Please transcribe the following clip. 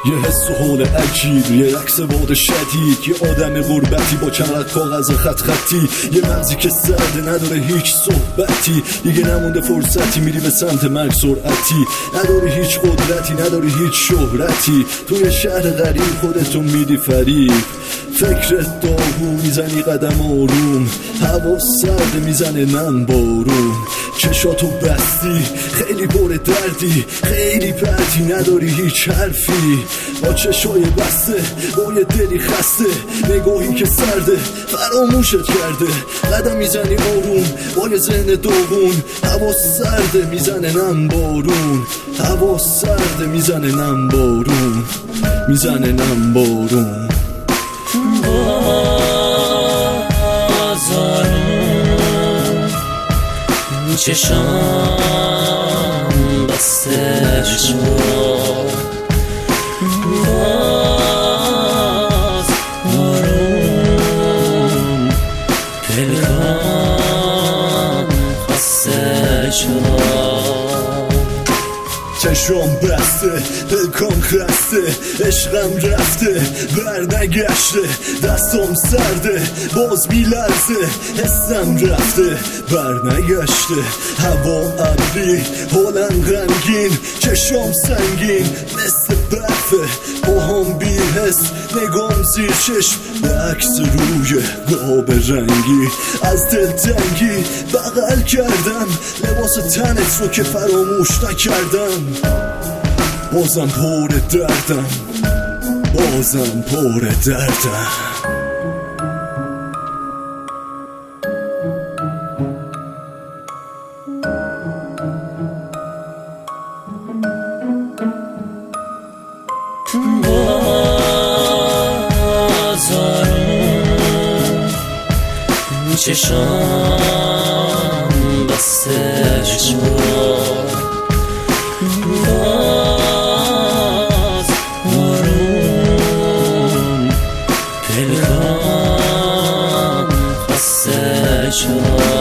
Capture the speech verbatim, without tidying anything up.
یه حس و حول عجیب، یه عکس باد شدید، یه آدم غربتی با چند کاغذ خط خطی، یه مغزی که سرده نداره هیچ صحبتی، دیگه نمونده فرصتی، میری به سمت مرگ سرعتی، نداری هیچ قدرتی، نداری هیچ شهرتی، توی شهر غریب خودتو میدی فریب، فکرت داغون، میزنی قدم آروم، هوا سرد میزنه نم بارون، چشاتو بستی خیلی پر دردی، خیلی پرتی، نداری هیچ حرفی، با چشای بسته، با یه دلی خسته، نگاهی که سرده فراموشت کرده، قدم میزنی آروم با یه ذهن داغون، هوا سرده میزنه نم بارون، هوا سرده میزنه نم بارون، میزنه نم بارون. بازارون چشام بسته شد، باز آروم پلکان خسته شد، چشام بسته پلکان خسته، عشقم رفته بر نگشته، دستام سرده باز بیلرزه، حسم رفته بر نگشته، هوا ابری حالم غمگین، چشام سنگین مثل برفه، باهام بی حس، نگام زیر چشم به عکس روی قاب رنگی، از دل تنگی بغل کردم لباس تنت رو که فراموش نکردم، بازم پر دردم، بازم پر دردم. بازارون چشام بسته شد، باز آروم پلکان خسته شد.